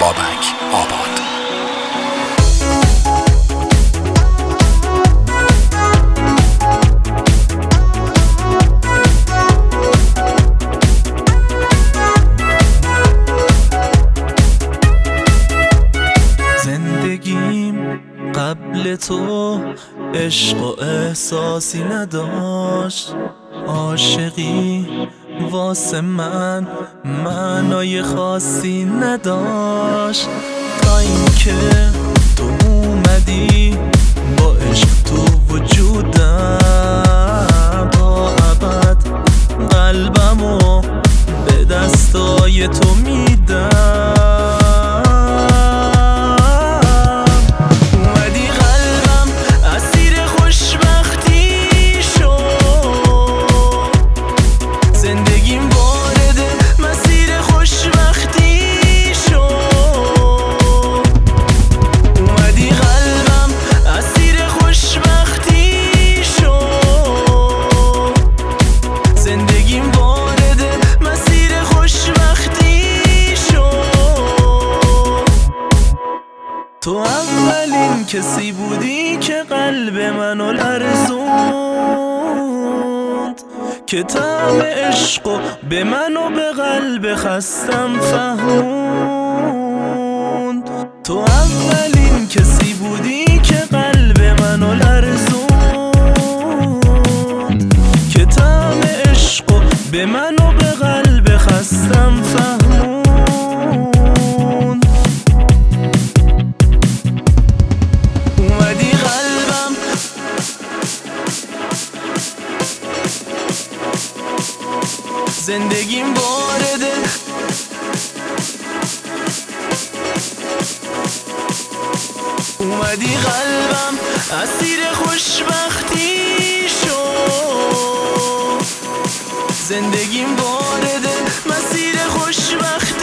بابک آباد. زندگیم قبل تو عشق و احساسی نداشت، عاشقی واسه من معنای خاصی نداشت، تا اینکه تو اومدی با عشق تو وجودم، تا ابد قلبمو به دستای تو میدم. تو اولین کسی بودی که قلب منو لرزوند، که طعم عشقو به منو به قلب خستم فهموند. تو اولین کسی بودی که قلب منو لرزوند، که طعم عشقو به منو به قلب خستم فهموند. زندگیم وارده اومدی قلبم اسیر خوشبختی شد. زندگیم وارده مسیر خوشبختی